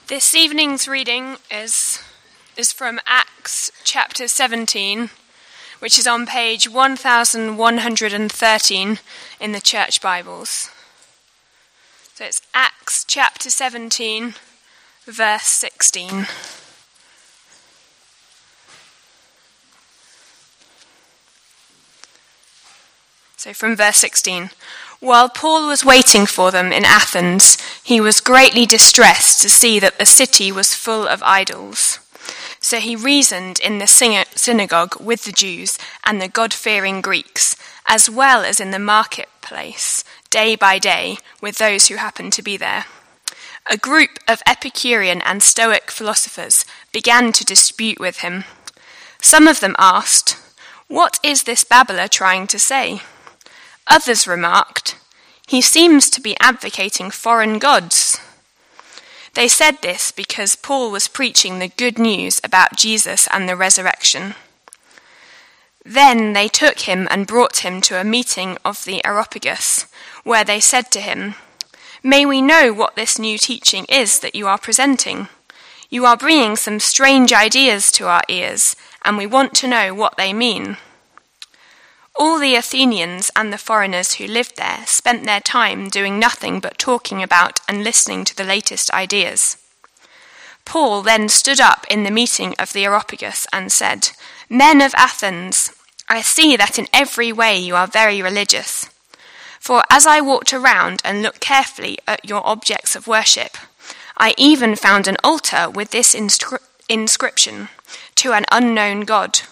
This evening's reading is from Acts chapter 17, which is on page 1113 in the Church Bibles. So it's Acts chapter 17, verse 16. So from verse 16. While Paul was waiting for them in Athens, he was greatly distressed to see that the city was full of idols. So he reasoned in the synagogue with the Jews and the God-fearing Greeks, as well as in the marketplace, day by day, with those who happened to be there. A group of Epicurean and Stoic philosophers began to dispute with him. Some of them asked, "What is this babbler trying to say?" Others remarked, "He seems to be advocating foreign gods." They said this because Paul was preaching the good news about Jesus and the resurrection. Then they took him and brought him to a meeting of the Areopagus, where they said to him, "May we know what this new teaching is that you are presenting? You are bringing some strange ideas to our ears, and we want to know what they mean." All the Athenians and the foreigners who lived there spent their time doing nothing but talking about and listening to the latest ideas. Paul then stood up in the meeting of the Areopagus and said, "Men of Athens, I see that in every way you are very religious. For as I walked around and looked carefully at your objects of worship, I even found an altar with this inscription, 'To an unknown God.'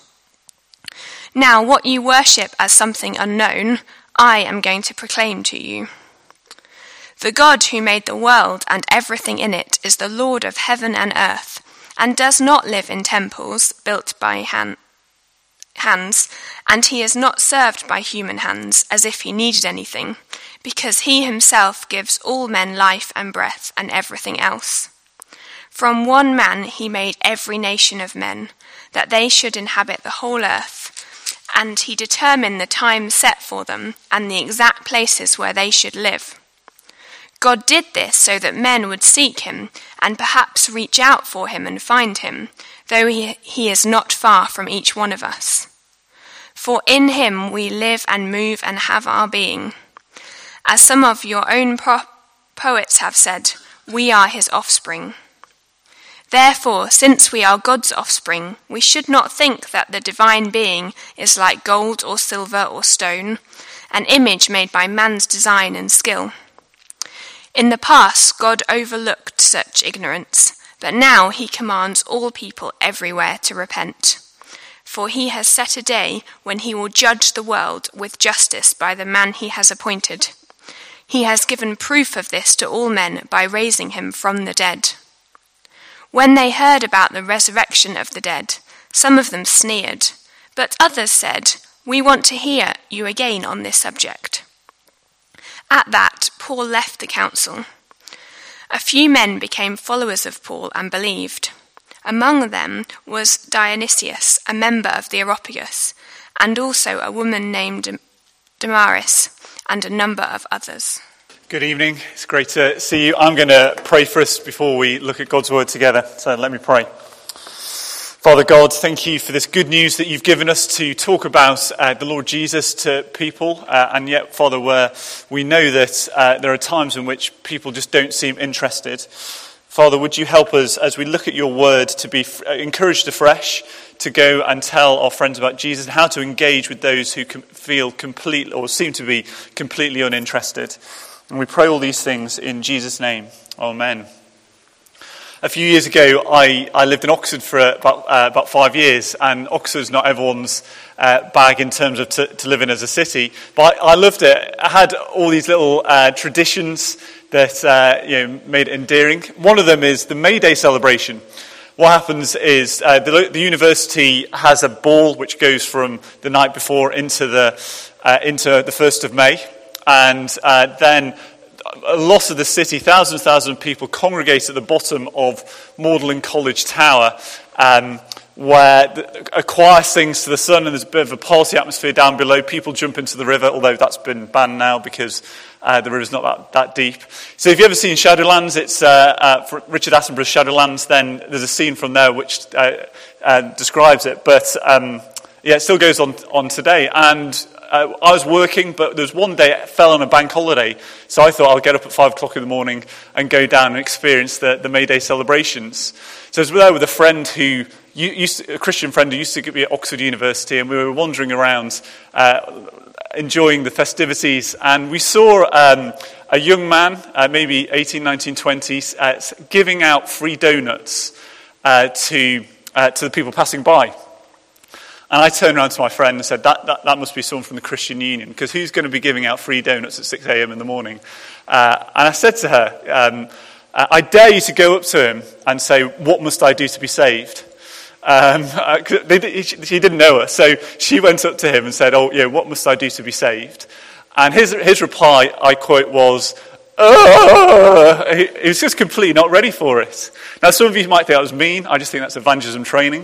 Now, what you worship as something unknown, I am going to proclaim to you. The God who made the world and everything in it is the Lord of heaven and earth, and does not live in temples built by hands, and he is not served by human hands as if he needed anything, because he himself gives all men life and breath and everything else. From one man he made every nation of men, that they should inhabit the whole earth, and he determined the time set for them and the exact places where they should live. God did this so that men would seek him and perhaps reach out for him and find him, though he is not far from each one of us. For in him we live and move and have our being. As some of your own poets have said, we are his offspring. Therefore, since we are God's offspring, we should not think that the divine being is like gold or silver or stone, an image made by man's design and skill. In the past, God overlooked such ignorance, but now he commands all people everywhere to repent. For he has set a day when he will judge the world with justice by the man he has appointed. He has given proof of this to all men by raising him from the dead. When they heard about the resurrection of the dead, some of them sneered, but others said, "We want to hear you again on this subject." At that, Paul left the council. A few men became followers of Paul and believed. Among them was Dionysius, a member of the Areopagus, and also a woman named Damaris, and a number of others. Good evening. It's great to see you. I'm going to pray for us before we look at God's word together. So let me pray. Father God, thank you for this good news that you've given us to talk about the Lord Jesus to people. And yet, Father, where we know that there are times in which people just don't seem interested. Father, would you help us as we look at your word to be encouraged afresh, to go and tell our friends about Jesus and how to engage with those who feel complete or seem to be completely uninterested. And we pray all these things in Jesus' name. Amen. A few years ago, I lived in Oxford for about 5 years, and Oxford's not everyone's bag in terms of to live in as a city. But I loved it. I had all these little traditions that made it endearing. One of them is the May Day celebration. What happens is the university has a ball which goes from the night before into the 1st of May. And then a lot of the city, thousands of people congregate at the bottom of Magdalen College Tower where a choir sings to the sun and there's a bit of a party atmosphere down below. People jump into the river, although that's been banned now because the river's not that deep. So if you've ever seen Shadowlands, it's for Richard Attenborough's Shadowlands, then there's a scene from there which describes it. But it still goes on today. And I was working, but there was one day it fell on a bank holiday, so I thought I'll get up at 5 o'clock in the morning and go down and experience the May Day celebrations. So I was there with a friend a Christian friend who used to be at Oxford University, and we were wandering around enjoying the festivities, and we saw a young man, maybe 18, 19, 20, giving out free donuts to the people passing by. And I turned around to my friend and said, that must be someone from the Christian Union, because who's going to be giving out free donuts at 6 a.m. in the morning? And I said to her, I dare you to go up to him and say, what must I do to be saved? She didn't know her, so she went up to him and said, what must I do to be saved? And his reply, I quote, was, he was just completely not ready for it. Now, some of you might think that was mean. I just think that's evangelism training.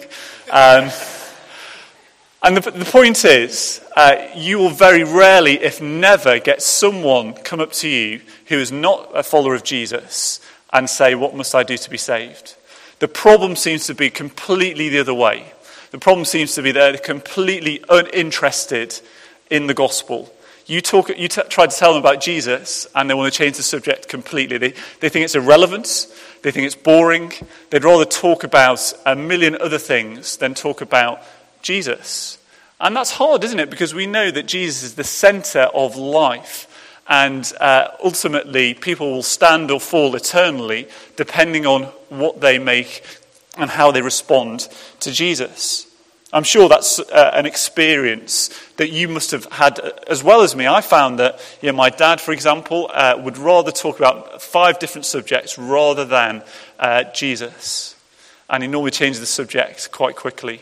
And the point is, you will very rarely, if never, get someone come up to you who is not a follower of Jesus and say, what must I do to be saved? The problem seems to be completely the other way. The problem seems to be they're completely uninterested in the gospel. You try to tell them about Jesus, and they want to change the subject completely. They think it's irrelevant. They think it's boring. They'd rather talk about a million other things than talk about Jesus. And that's hard, isn't it? Because we know that Jesus is the center of life. And ultimately, people will stand or fall eternally depending on what they make and how they respond to Jesus. I'm sure that's an experience that you must have had as well as me. I found that my dad, for example, would rather talk about 5 different subjects rather than Jesus. And he normally changes the subject quite quickly.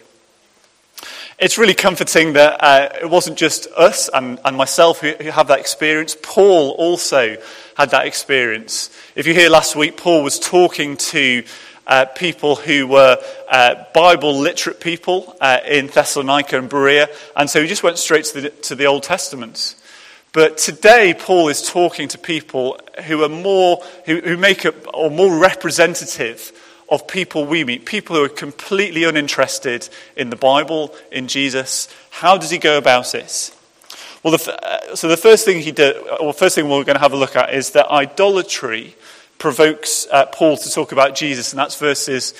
It's really comforting that it wasn't just us and myself who have that experience. Paul also had that experience. If you hear last week, Paul was talking to people who were Bible literate people in Thessalonica and Berea, and so he just went straight to the Old Testament. But today, Paul is talking to people who are who make up or more representative of people we meet, people who are completely uninterested in the Bible, in Jesus. How does he go about it? Well, so the first thing he did, or first thing we're going to have a look at, is that idolatry provokes Paul to talk about Jesus, and that's verses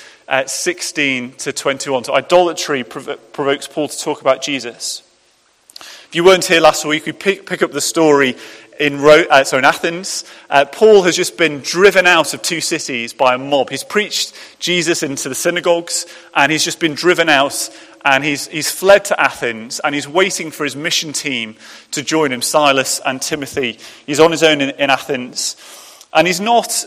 16 to 21. So idolatry provokes Paul to talk about Jesus. If you weren't here last week, we pick up the story in Athens. Paul has just been driven out of 2 cities by a mob. He's preached Jesus into the synagogues, and he's just been driven out, and he's fled to Athens, and he's waiting for his mission team to join him, Silas and Timothy. He's on his own in Athens. And he's not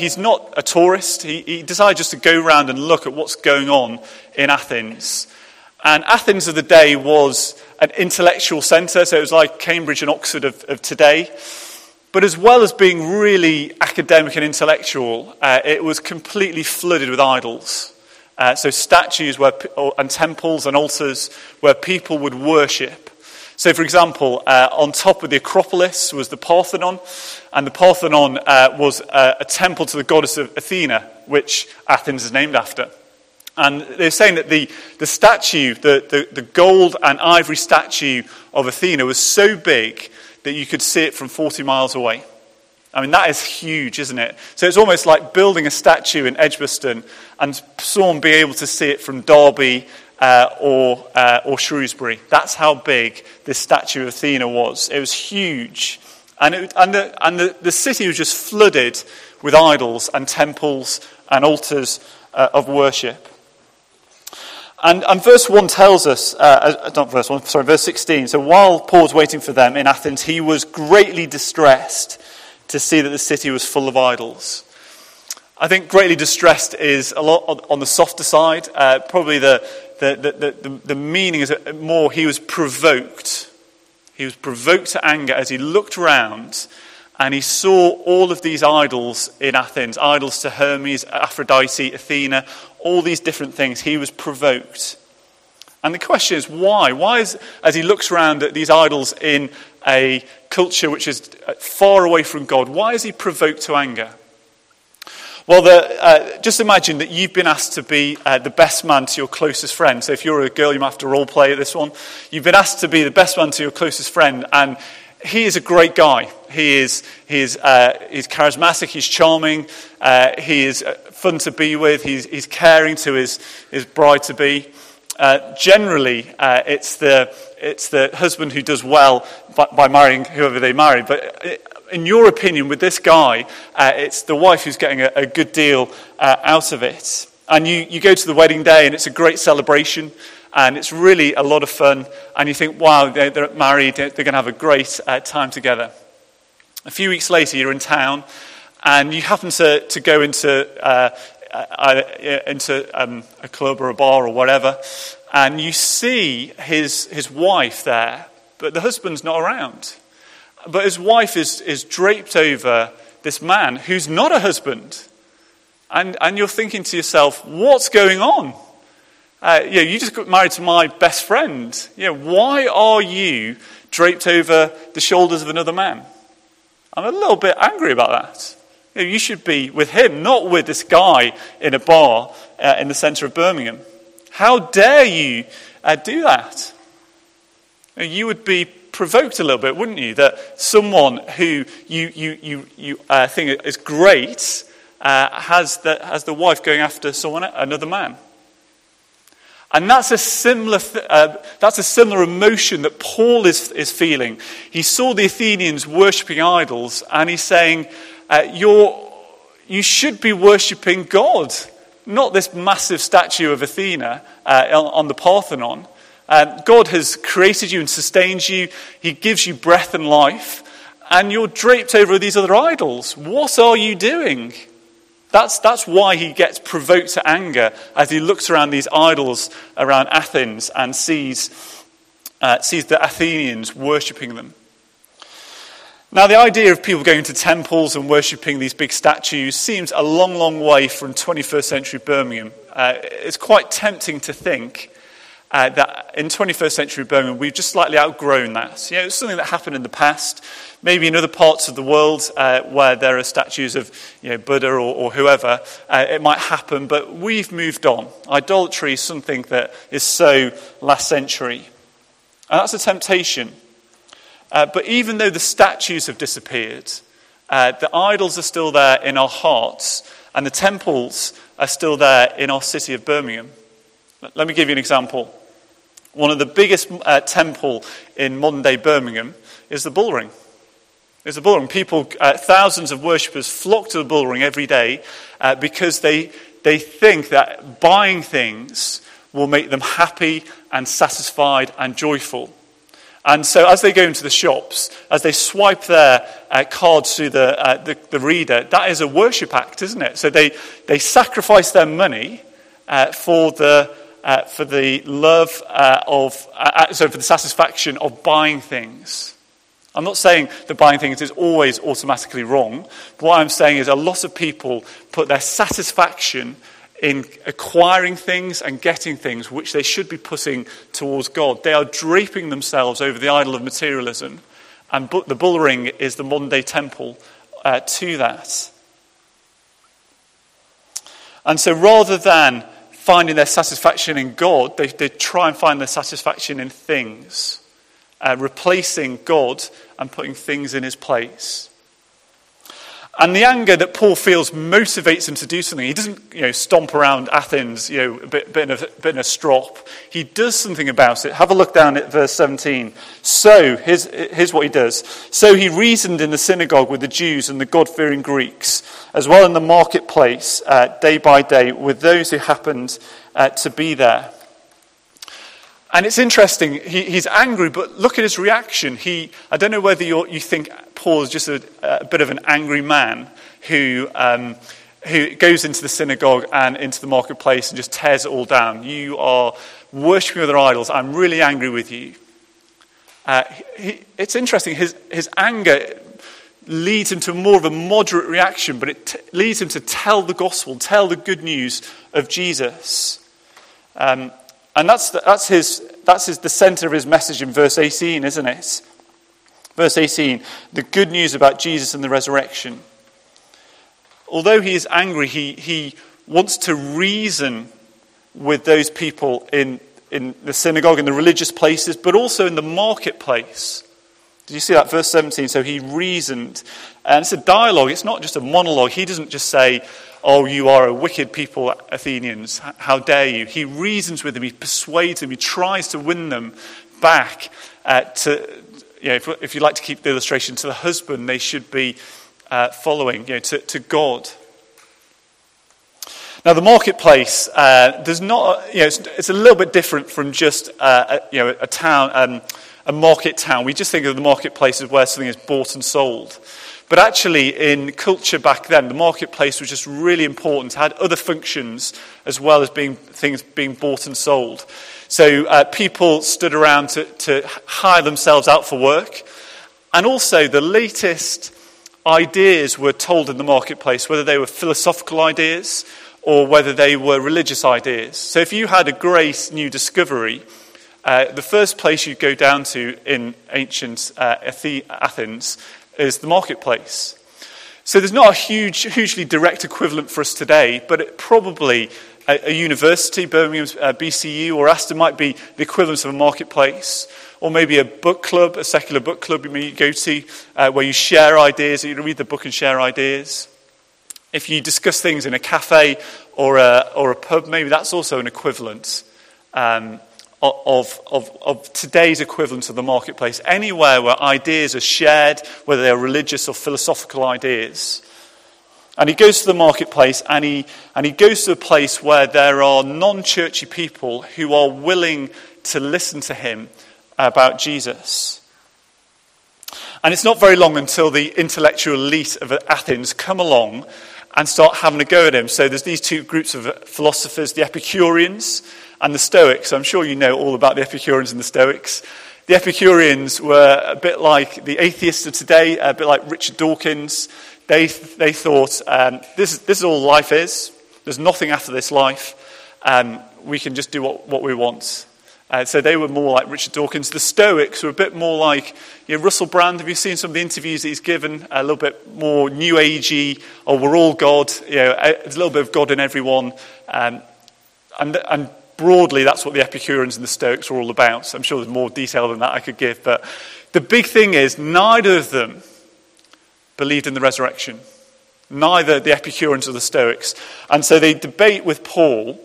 a tourist. He decided just to go around and look at what's going on in Athens. And Athens of the day was an intellectual centre, so it was like Cambridge and Oxford of today. But as well as being really academic and intellectual, it was completely flooded with idols. So statues and temples and altars where people would worship. So, for example, on top of the Acropolis was the Parthenon, and the Parthenon was a temple to the goddess of Athena, which Athens is named after. And they're saying that the statue, the gold and ivory statue of Athena was so big that you could see it from 40 miles away. I mean, that is huge, isn't it? So it's almost like building a statue in Edgbaston and someone be able to see it from Derby or Shrewsbury. That's how big this statue of Athena was. It was huge. And the city was just flooded with idols and temples and altars of worship. And verse 1 tells us, verse 16. So while Paul was waiting for them in Athens, he was greatly distressed to see that the city was full of idols. I think greatly distressed is a lot on the softer side. Probably the meaning is more he was provoked. He was provoked to anger as he looked around And he saw all of these idols in Athens, idols to Hermes, Aphrodite, Athena, all these different things. He was provoked. And the question is, why? Why is, as he looks around at these idols in a culture which is far away from God, why is he provoked to anger? Well, just imagine that you've been asked to be the best man to your closest friend. So if you're a girl, you might have to role play this one. You've been asked to be the best man to your closest friend, and he is a great guy. He's charismatic, he's charming, he is fun to be with, he's caring to his bride-to-be. Generally, it's the husband who does well by marrying whoever they marry. But in your opinion, with this guy, it's the wife who's getting a good deal out of it. And you go to the wedding day, and it's a great celebration, and it's really a lot of fun. And you think, wow, they're married, they're going to have a great time together. A few weeks later, you're in town, and you happen to go into a club or a bar or whatever, and you see his wife there, but the husband's not around. But his wife is draped over this man who's not a husband. And you're thinking to yourself, what's going on? You just got married to my best friend. Why are you draped over the shoulders of another man? I'm a little bit angry about that. You should be with him, not with this guy in a bar in the centre of Birmingham. How dare you do that? You would be provoked a little bit, wouldn't you? That someone who you think is great has the wife going after another man. And that's a similar emotion that Paul is feeling. He saw the Athenians worshipping idols, and he's saying, you should be worshipping God, not this massive statue of Athena on the Parthenon. God has created you and sustained you. He gives you breath and life, and you're draped over these other idols. What are you doing? That's why he gets provoked to anger as he looks around these idols around Athens and sees the Athenians worshipping them. Now, the idea of people going to temples and worshipping these big statues seems a long, long way from 21st century Birmingham. It's quite tempting to think that in 21st century Birmingham, we've just slightly outgrown that. It's something that happened in the past. Maybe in other parts of the world where there are statues of Buddha or whoever, it might happen, but we've moved on. Idolatry is something that is so last century. And that's a temptation. But even though the statues have disappeared, the idols are still there in our hearts, and the temples are still there in our city of Birmingham. Let me give you an example. One of the biggest temple in modern-day Birmingham is the Bullring. There's a Bullring. People, thousands of worshippers flock to the Bullring every day because they think that buying things will make them happy and satisfied and joyful. And so as they go into the shops, as they swipe their cards through the reader, that is a worship act, isn't it? So they sacrifice their money for the satisfaction of buying things. I'm not saying that buying things is always automatically wrong. But what I'm saying is a lot of people put their satisfaction in acquiring things and getting things which they should be putting towards God. They are draping themselves over the idol of materialism, and the Bullring is the modern-day temple to that. And so rather than finding their satisfaction in God, they try and find their satisfaction in things, replacing God and putting things in his place. And the anger that Paul feels motivates him to do something. He doesn't, stomp around Athens, a bit in a strop. He does something about it. Have a look down at verse 17. So, here's what he does. So he reasoned in the synagogue with the Jews and the God-fearing Greeks, as well in the marketplace, day by day, with those who happened to be there. And it's interesting, he's angry, but look at his reaction. I don't know whether you think Paul is just a bit of an angry man who goes into the synagogue and into the marketplace and just tears it all down. You are worshipping other idols. I'm really angry with you. It's interesting, his anger leads him to more of a moderate reaction, but it leads him to tell the gospel, tell the good news of Jesus. And that's the centre of his message in verse 18, isn't it? Verse 18, the good news about Jesus and the resurrection. Although he is angry, he wants to reason with those people in the synagogue, in the religious places, but also in the marketplace. Did you see that? Verse 17, so he reasoned. And it's a dialogue, it's not just a monologue. He doesn't just say, oh, you are a wicked people, Athenians, how dare you. He reasons with them, he persuades them, he tries to win them back to, if you like to keep the illustration, to the husband they should be following, to God. Now, the marketplace, there's not, it's a little bit different from just, a town, a market town. We just think of the marketplace as where something is bought and sold. But actually, in culture back then, the marketplace was just really important. It had other functions as well as things being bought and sold. So people stood around to hire themselves out for work. And also, the latest ideas were told in the marketplace, whether they were philosophical ideas or whether they were religious ideas. So if you had a great new discovery, the first place you'd go down to in ancient Athens is the marketplace. So there's not a hugely direct equivalent for us today, but probably a university, Birmingham's BCU or Aston might be the equivalent of a marketplace, or maybe a book club, a secular book club you go to, where you share ideas, you read the book and share ideas. If you discuss things in a cafe or a pub, maybe that's also an equivalent of today's equivalent of the marketplace. Anywhere where ideas are shared, whether they're religious or philosophical ideas. And he goes to the marketplace, and he goes to a place where there are non-churchy people who are willing to listen to him about Jesus. And it's not very long until the intellectual elite of Athens come along and start having a go at him. So there's these two groups of philosophers, the Epicureans and the Stoics. I'm sure you know all about the Epicureans and the Stoics. The Epicureans were a bit like the atheists of today, a bit like Richard Dawkins. They thought, this is all life is. There's nothing after this life. We can just do what we want. So they were more like Richard Dawkins. The Stoics were a bit more like Russell Brand. Have you seen some of the interviews that he's given? A little bit more new agey. Oh, we're all God. There's a little bit of God in everyone. And broadly, that's what the Epicureans and the Stoics were all about. I'm sure there's more detail than that I could give. But the big thing is, neither of them believed in the resurrection. Neither the Epicureans or the Stoics. And so they debate with Paul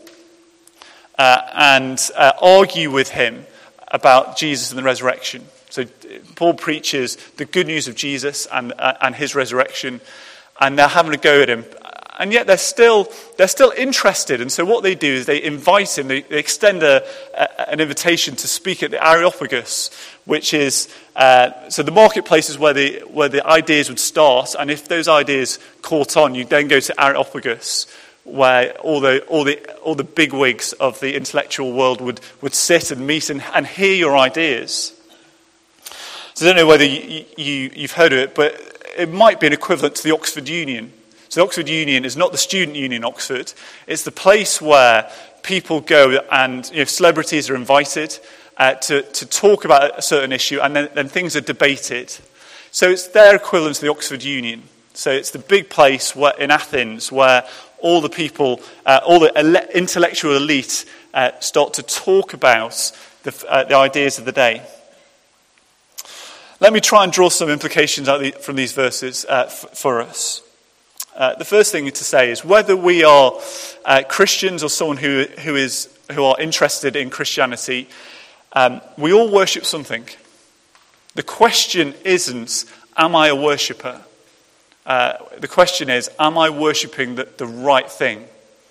and argue with him about Jesus and the resurrection. So Paul preaches the good news of Jesus and his resurrection, and they're having a go at him. And yet they're still interested. And so what they do is they invite him, they extend an invitation to speak at the Areopagus, which is, so the marketplace is where the ideas would start. And if those ideas caught on, you then go to Areopagus, where all the bigwigs of the intellectual world would sit and meet and hear your ideas. So I don't know whether you've heard of it, but it might be an equivalent to the Oxford Union. So the Oxford Union is not the student union Oxford. It's the place where people go and celebrities are invited to talk about a certain issue, and then things are debated. So it's their equivalent to the Oxford Union. So it's the big place in Athens where all the people, all the intellectual elite start to talk about the ideas of the day. Let me try and draw some implications from these verses for us. The first thing to say is whether we are Christians or someone who are interested in Christianity, we all worship something. The question isn't, am I a worshipper? The question is, am I worshipping the right thing?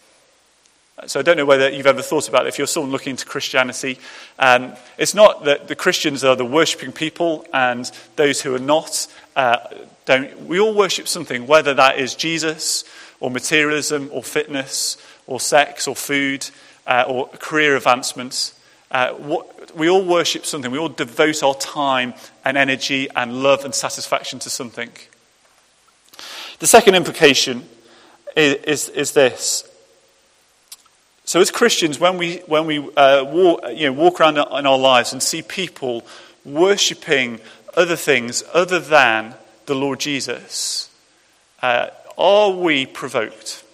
So I don't know whether you've ever thought about it. If you're someone looking into Christianity, it's not that the Christians are the worshipping people and those who are not don't. We all worship something, whether that is Jesus or materialism or fitness or sex or food or career advancements. We all worship something. We all devote our time and energy and love and satisfaction to something. The second implication is this. So as Christians, when we walk around in our lives and see people worshipping other things other than the Lord Jesus, are we provoked?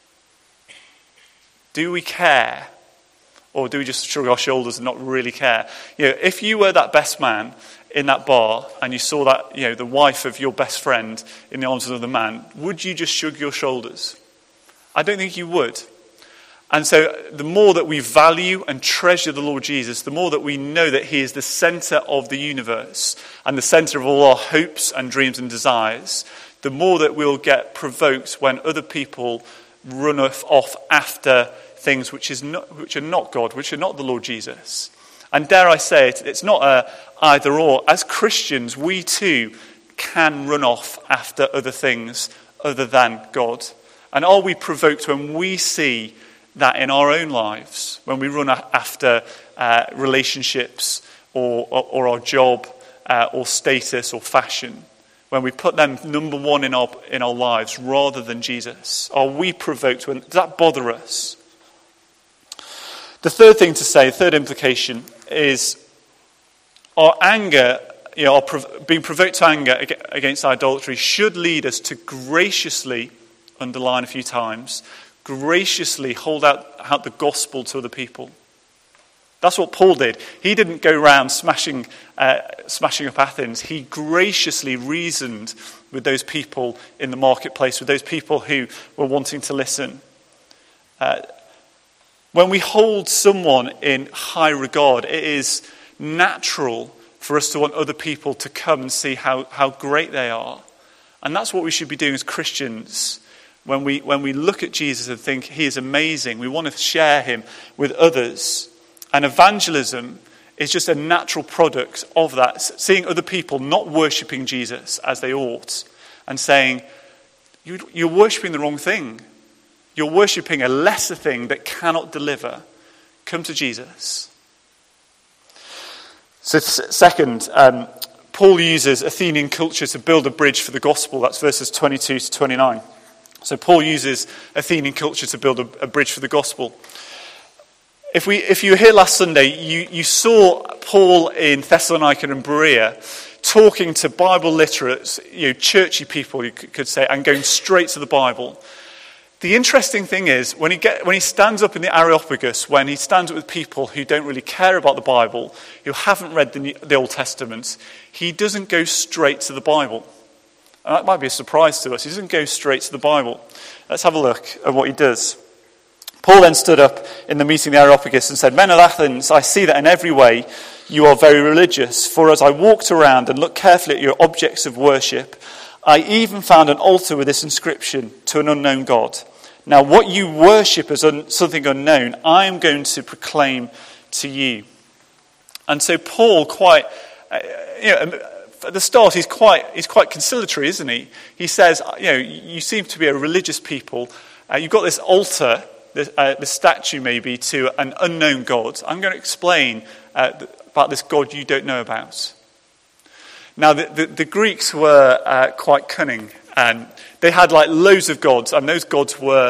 Do we care? Or do we just shrug our shoulders and not really care? If you were that best man in that bar and you saw that, the wife of your best friend in the arms of another man, would you just shrug your shoulders? I don't think you would. And so the more that we value and treasure the Lord Jesus, the more that we know that he is the center of the universe and the center of all our hopes and dreams and desires, the more that we'll get provoked when other people run off after things which are not God, which are not the Lord Jesus. And dare I say it, it's not a either or. As Christians, we too can run off after other things other than God. And are we provoked when we see that in our own lives, when we run after relationships or our job or status or fashion, when we put them number one in our lives rather than Jesus? Are we provoked? Does that bother us? The third thing to say, third implication, is our anger, being provoked to anger against idolatry should lead us to graciously, underline a few times, graciously hold out the gospel to other people. That's what Paul did. He didn't go around smashing up Athens. He graciously reasoned with those people in the marketplace, with those people who were wanting to listen. When we hold someone in high regard, it is natural for us to want other people to come and see how great they are. And that's what we should be doing as Christians. When we look at Jesus and think he is amazing, we want to share him with others. And evangelism is just a natural product of that. Seeing other people not worshipping Jesus as they ought and saying, you're worshipping the wrong thing. You're worshipping a lesser thing that cannot deliver. Come to Jesus. So second, Paul uses Athenian culture to build a bridge for the gospel. That's verses 22 to 29. So Paul uses Athenian culture to build a bridge for the gospel. If you were here last Sunday, you saw Paul in Thessalonica and Berea talking to Bible literates, churchy people, you could say, and going straight to the Bible. The interesting thing is, when he stands up in the Areopagus, when he stands up with people who don't really care about the Bible, who haven't read the Old Testament, he doesn't go straight to the Bible. And that might be a surprise to us. He doesn't go straight to the Bible. Let's have a look at what he does. Paul then stood up in the meeting of the Areopagus and said, "Men of Athens, I see that in every way you are very religious. For as I walked around and looked carefully at your objects of worship, I even found an altar with this inscription, to an unknown God. Now what you worship as something unknown, I am going to proclaim to you." And so Paul at the start, he's quite conciliatory, isn't he? He says, you seem to be a religious people. You've got this altar, the statue maybe, to an unknown God. I'm going to explain about this God you don't know about. Now, the Greeks were quite cunning, and they had loads of gods, and those gods were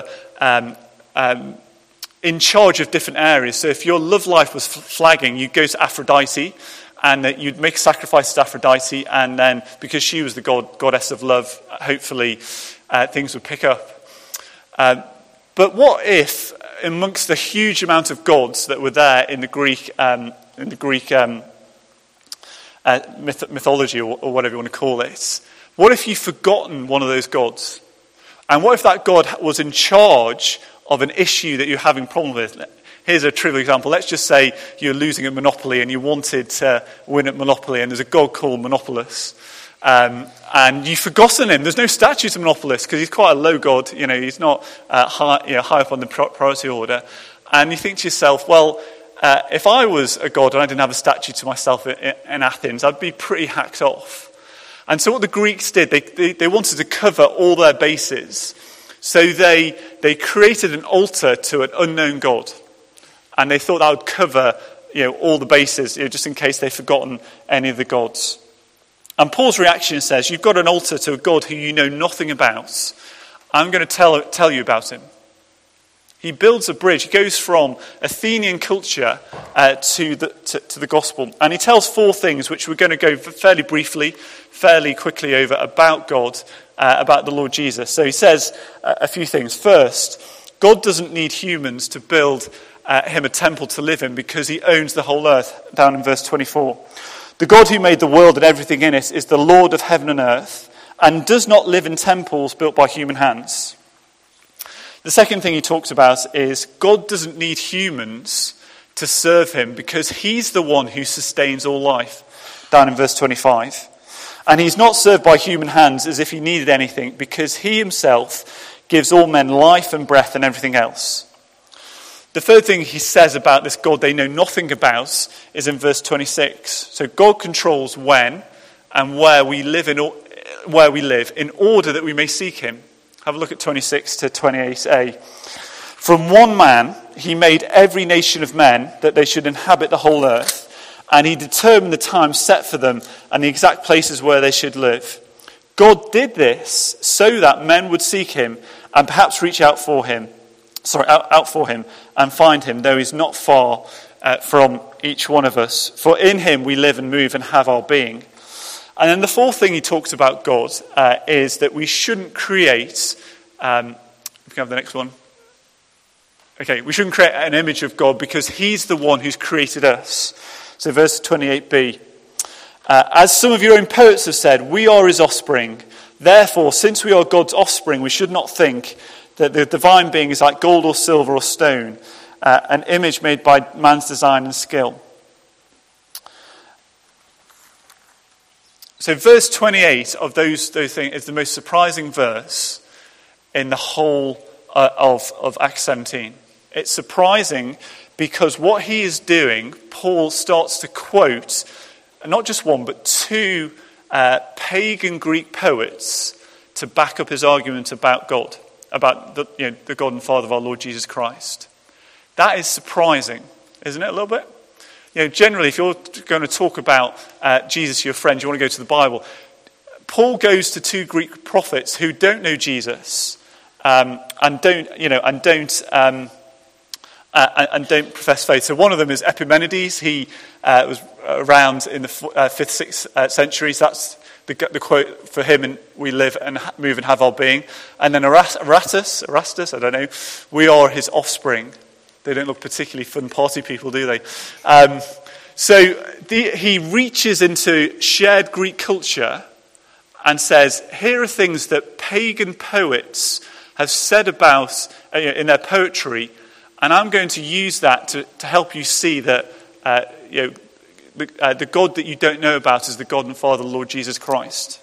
in charge of different areas. So if your love life was flagging, you'd go to Aphrodite, and you'd make sacrifices to Aphrodite, and then because she was the goddess of love, hopefully things would pick up. But what if, amongst the huge amount of gods that were there in the Greek mythology, or whatever you want to call it, what if you've forgotten one of those gods? And what if that god was in charge of an issue that you're having a problem with? Here's a trivial example. Let's just say you're losing at Monopoly and you wanted to win at Monopoly, and there's a god called Monopolis. And you've forgotten him. There's no statue to Monopolis because he's quite a low god. He's not high up on the priority order. And you think to yourself, well, if I was a god and I didn't have a statue to myself in Athens, I'd be pretty hacked off. And so what the Greeks did, they wanted to cover all their bases. So they created an altar to an unknown god. And they thought that would cover all the bases, just in case they'd forgotten any of the gods. And Paul's reaction says, you've got an altar to a God who you know nothing about. I'm going to tell you about him. He builds a bridge. He goes from Athenian culture to the gospel. And he tells four things, which we're going to go fairly quickly over about God, about the Lord Jesus. So he says a few things. First, God doesn't need humans to build him a temple to live in because he owns the whole earth, down in verse 24. The God who made the world and everything in it is the Lord of heaven and earth and does not live in temples built by human hands. The second thing he talks about is God doesn't need humans to serve him because he's the one who sustains all life, down in verse 25. And he's not served by human hands as if he needed anything because he himself gives all men life and breath and everything else. The third thing he says about this God they know nothing about is in verse 26. So God controls when and where we live in order that we may seek him. Have a look at 26 to 28a. From one man he made every nation of men that they should inhabit the whole earth, and he determined the time set for them and the exact places where they should live. God did this so that men would seek him and perhaps reach out for him and find him, though he's not far from each one of us. For in him we live and move and have our being. And then the fourth thing he talks about God is that we shouldn't create, we can have the next one. Okay, we shouldn't create an image of God because he's the one who's created us. So verse 28b. As some of your own poets have said, we are his offspring. Therefore, since we are God's offspring, we should not think that the divine being is like gold or silver or stone, an image made by man's design and skill. So verse 28 of those things is the most surprising verse in the whole of Acts 17. It's surprising because what he is doing, Paul starts to quote not just one but two pagan Greek poets to back up his argument about God, about the God and Father of our Lord Jesus Christ. That is surprising, isn't it, a little bit? Generally, if you're going to talk about Jesus to your friend, you want to go to the Bible. Paul goes to two Greek prophets who don't know Jesus and don't profess faith. So one of them is Epimenides. He was around in the 5th, 6th centuries. That's the quote for him, and we live and move and have our being. And then Erastus, I don't know, we are his offspring. They don't look particularly fun party people, do they? He reaches into shared Greek culture and says, here are things that pagan poets have said about in their poetry, and I'm going to use that to help you see that the God that you don't know about is the God and Father, the Lord Jesus Christ.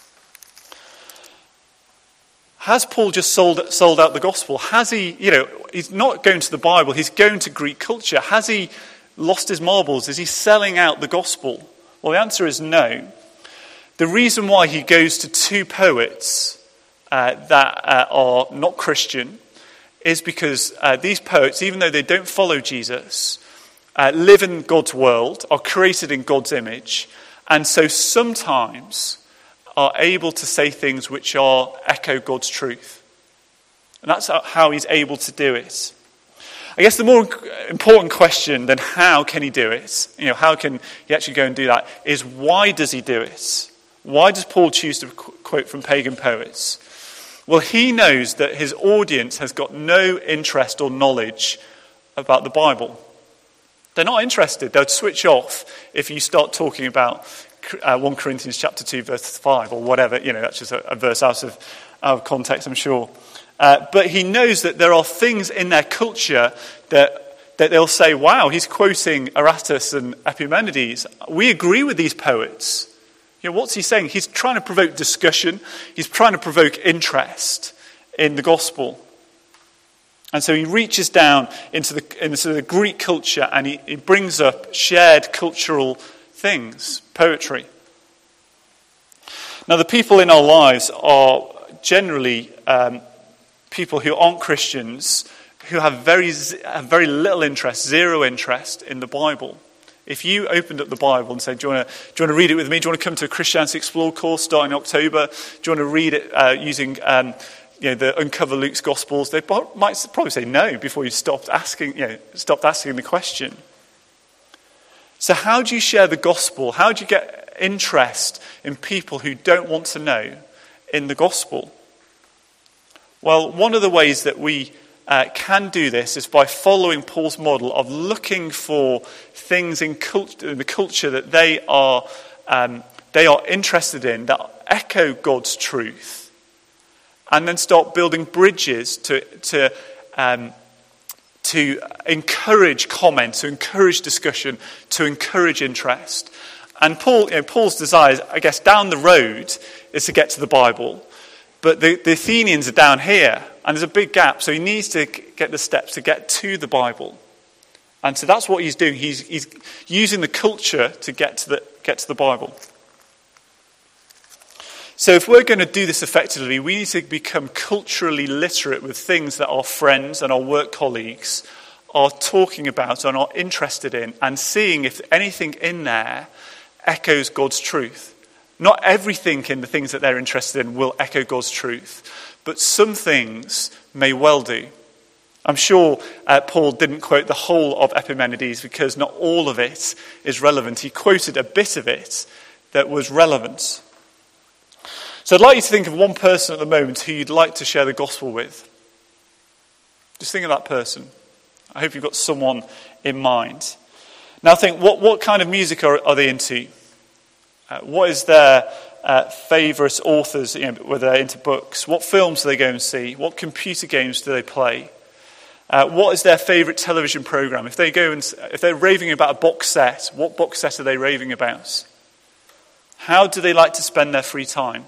Has Paul just sold out the gospel? Has he, he's not going to the Bible, he's going to Greek culture. Has he lost his marbles? Is he selling out the gospel? Well, the answer is no. The reason why he goes to two poets that are not Christian is because these poets, even though they don't follow Jesus, live in God's world, are created in God's image, and so sometimes are able to say things which echo God's truth. And that's how he's able to do it. I guess the more important question than how can he do it, how can he actually go and do that, is why does he do it? Why does Paul choose to quote from pagan poets? Well, he knows that his audience has got no interest or knowledge about the Bible. They're not interested. They'll switch off if you start talking about 1 Corinthians chapter 2, verse 5, or whatever. That's just a verse out of context, I'm sure. But he knows that there are things in their culture that they'll say, wow, he's quoting Aratus and Epimenides. We agree with these poets. What's he saying? He's trying to provoke discussion. He's trying to provoke interest in the gospel. And so he reaches down into the Greek culture and he brings up shared cultural things, poetry. Now, the people in our lives are generally people who aren't Christians, who have very little interest, zero interest in the Bible, If you opened up the Bible and said, do you want to read it with me? Do you want to come to a Christianity Explored course starting in October? Do you want to read it using the Uncover Luke's Gospels? They might probably say no before you stopped asking the question. So how do you share the gospel? How do you get interest in people who don't want to know in the gospel? Well, one of the ways that we can do this is by following Paul's model of looking for things in the culture that they are interested in that echo God's truth, and then start building bridges to encourage comment, to encourage discussion, to encourage interest. And Paul's desire, I guess, down the road is to get to the Bible. But the Athenians are down here, and there's a big gap, so he needs to get the steps to get to the Bible. And so that's what he's doing. He's using the culture to get to the Bible. So if we're going to do this effectively, we need to become culturally literate with things that our friends and our work colleagues are talking about and are interested in, and seeing if anything in there echoes God's truth. Not everything in the things that they're interested in will echo God's truth, but some things may well do. I'm sure Paul didn't quote the whole of Epimenides because not all of it is relevant. He quoted a bit of it that was relevant. So I'd like you to think of one person at the moment who you'd like to share the gospel with. Just think of that person. I hope you've got someone in mind. Now think, what kind of music are they into? What is their favourite authors, whether they're into books? What films do they go and see? What computer games do they play? What is their favourite television programme? If they're raving about a box set, what box set are they raving about? How do they like to spend their free time?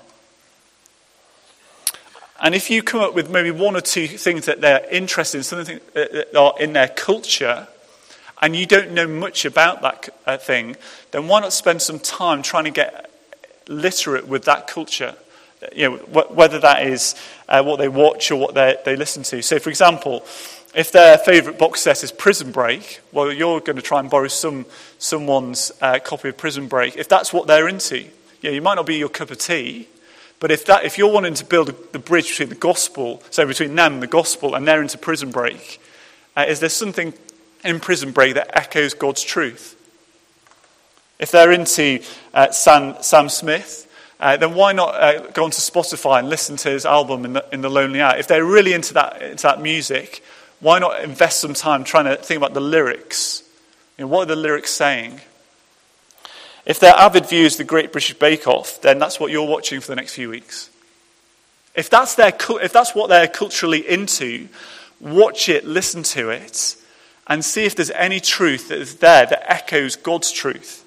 And if you come up with maybe one or two things that they're interested in, something that are in their culture, and you don't know much about that thing, then why not spend some time trying to get literate with that culture? Whether that is what they watch or what they listen to. So, for example, if their favourite box set is Prison Break, well, you're going to try and borrow someone's copy of Prison Break. If that's what they're into, you might not be your cup of tea, but if you're wanting to build the bridge between the gospel, so between them and the gospel, and they're into Prison Break, is there something in Prison Break that echoes God's truth? If they're into Sam Smith, then why not go onto Spotify and listen to his album in the Lonely Hour? If they're really into that music, why not invest some time trying to think about the lyrics? What are the lyrics saying? If they're avid viewers of the Great British Bake Off, then that's what you're watching for the next few weeks. If that's what they're culturally into, watch it, listen to it, and see if there's any truth that is there that echoes God's truth.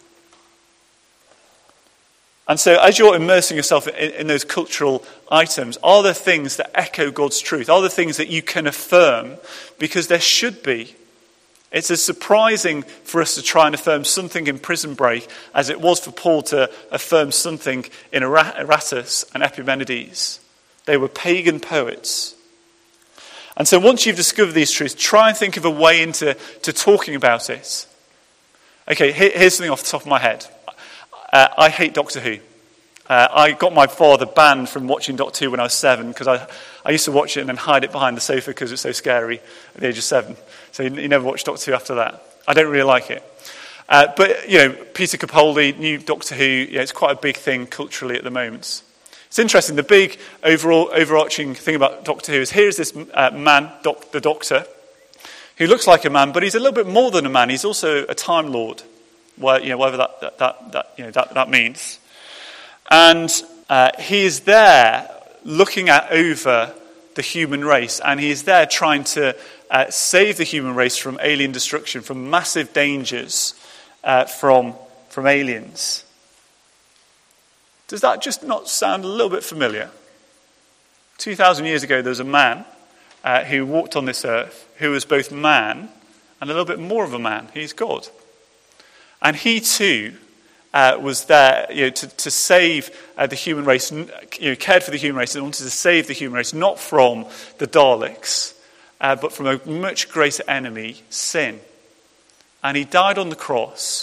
And so as you're immersing yourself in those cultural items, are there things that echo God's truth? Are there things that you can affirm? Because there should be. It's as surprising for us to try and affirm something in Prison Break as it was for Paul to affirm something in Aratus and Epimenides. They were pagan poets. And so once you've discovered these truths, try and think of a way into talking about it. Okay, here's something off the top of my head. I hate Doctor Who. I got my father banned from watching Doctor Who when I was 7 because I used to watch it and then hide it behind the sofa because it's so scary at the age of 7. So he never watched Doctor Who after that. I don't really like it. But, Peter Capaldi, new Doctor Who, it's quite a big thing culturally at the moment. It's interesting, the big overarching thing about Doctor Who is here's this man, the Doctor, who looks like a man, but he's a little bit more than a man. He's also a Time Lord, whatever that means. And he is there looking over the human race, and he is there trying to save the human race from alien destruction, from massive dangers from aliens. Does that just not sound a little bit familiar? 2,000 years ago, there was a man who walked on this earth, who was both man and a little bit more of a man. He's God. And he too was there to save the human race, cared for the human race and wanted to save the human race, not from the Daleks, but from a much greater enemy, sin. And he died on the cross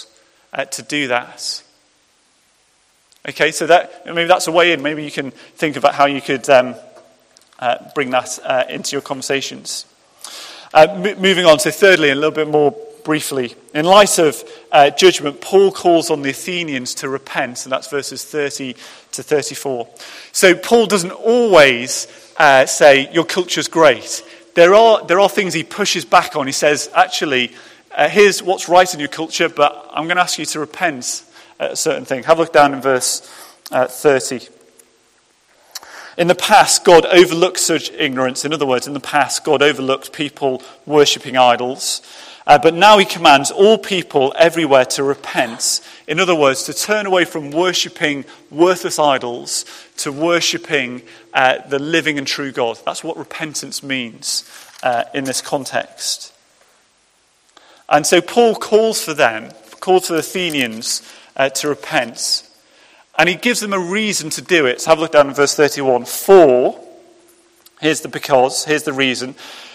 to do that. Okay, so that maybe that's a way in. Maybe you can think about how you could bring that into your conversations. Moving on, so thirdly, a little bit more briefly, in light of judgment, Paul calls on the Athenians to repent, and that's verses 30 to 34. So Paul doesn't always say, your culture's great. There are things he pushes back on. He says, actually, here's what's right in your culture, but I'm going to ask you to repent at a certain thing. Have a look down in verse 30. In the past, God overlooked such ignorance. In other words, in the past, God overlooked people worshipping idols. But now he commands all people everywhere to repent. In other words, to turn away from worshipping worthless idols to worshipping the living and true God. That's what repentance means in this context. And so Paul calls for the Athenians to repent. And he gives them a reason to do it. So have a look down in verse 31. For, here's the reason.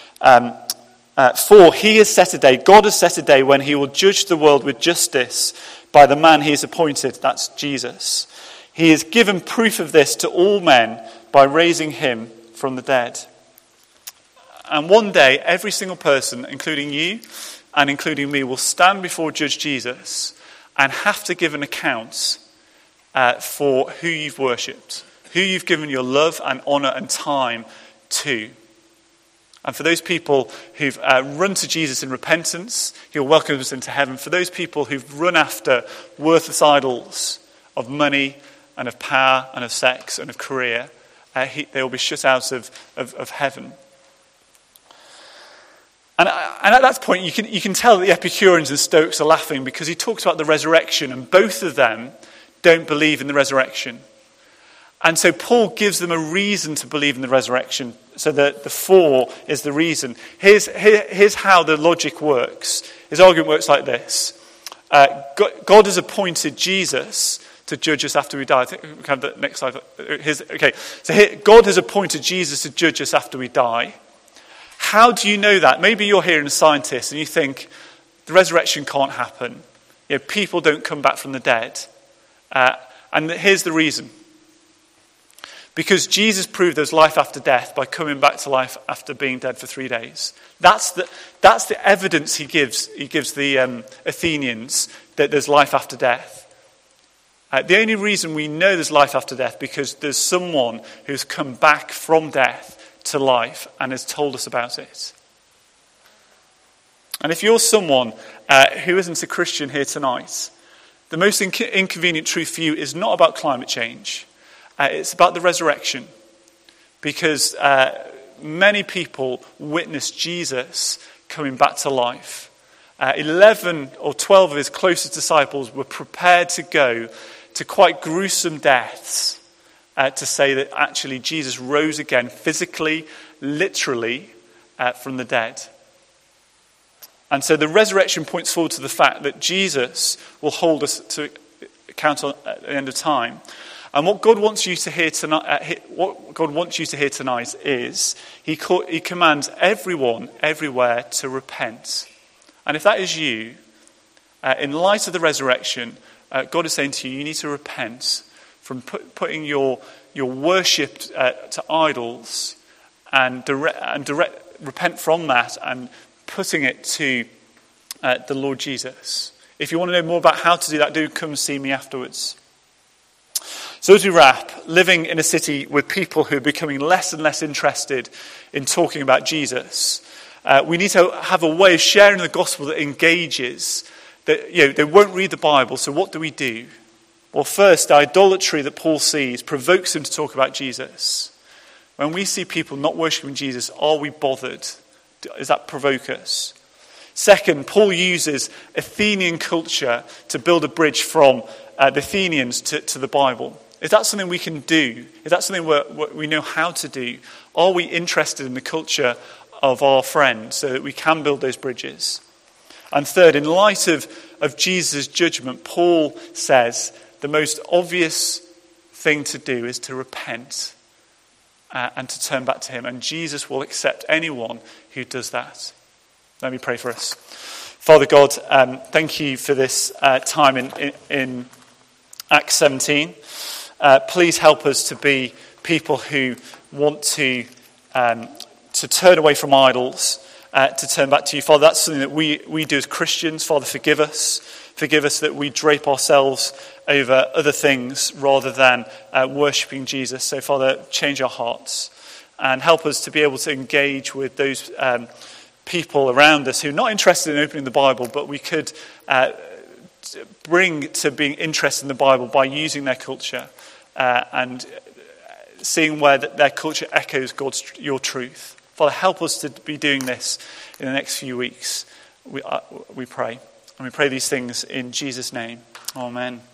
For he has set a day, God has set a day when he will judge the world with justice by the man he has appointed. That's Jesus. He has given proof of this to all men by raising him from the dead. And one day, every single person, including you and including me, will stand before Judge Jesus and have to give an account for who you've worshipped, who you've given your love and honour and time to. And for those people who've run to Jesus in repentance, he'll welcome us into heaven. For those people who've run after worthless idols of money and of power and of sex and of career, they will be shut out of heaven. And at that point, you can tell that the Epicureans and Stoics are laughing because he talks about the resurrection, and both of them don't believe in the resurrection. And so Paul gives them a reason to believe in the resurrection. So that the for is the reason. Here's how the logic works. His argument works like this. God has appointed Jesus to judge us after we die. I think we can have the next slide. So God has appointed Jesus to judge us after we die. How do you know that? Maybe you're here and a scientist and you think the resurrection can't happen. People don't come back from the dead. And here's the reason. Because Jesus proved there's life after death by coming back to life after being dead for 3 days. That's the evidence he gives the Athenians that there's life after death. The only reason we know there's life after death because there's someone who's come back from death to life and has told us about it. And if you're someone who isn't a Christian here tonight, the most inconvenient truth for you is not about climate change. It's about the resurrection, because many people witnessed Jesus coming back to life. 11 or 12 of his closest disciples were prepared to go to quite gruesome deaths to say that actually Jesus rose again physically, literally, from the dead. And so the resurrection points forward to the fact that Jesus will hold us to account at the end of time. And what God wants you to hear tonight, is he commands everyone, everywhere, to repent. And if that is you, in light of the resurrection, God is saying to you, you need to repent from putting your worship to idols and repent from that and putting it to the Lord Jesus. If you want to know more about how to do that, do come see me afterwards. So as we wrap, living in a city with people who are becoming less and less interested in talking about Jesus, we need to have a way of sharing the gospel that engages. That they won't read the Bible, so what do? Well, first, the idolatry that Paul sees provokes him to talk about Jesus. When we see people not worshipping Jesus, are we bothered? Does that provoke us? Second, Paul uses Athenian culture to build a bridge from the Athenians to the Bible. Is that something we can do? Is that something we know how to do? Are we interested in the culture of our friends so that we can build those bridges? And third, in light of Jesus' judgment, Paul says the most obvious thing to do is to repent and to turn back to him. And Jesus will accept anyone who does that. Let me pray for us. Father God, thank you for this time in Acts 17. Please help us to be people who want to turn away from idols, to turn back to you. Father, that's something that we do as Christians. Father, forgive us. Forgive us that we drape ourselves over other things rather than worshipping Jesus. So, Father, change our hearts and help us to be able to engage with those people around us who are not interested in opening the Bible, but we could bring to being interested in the Bible by using their culture and seeing where their culture echoes your truth. Father, help us to be doing this in the next few weeks, we pray. And we pray these things in Jesus' name. Amen.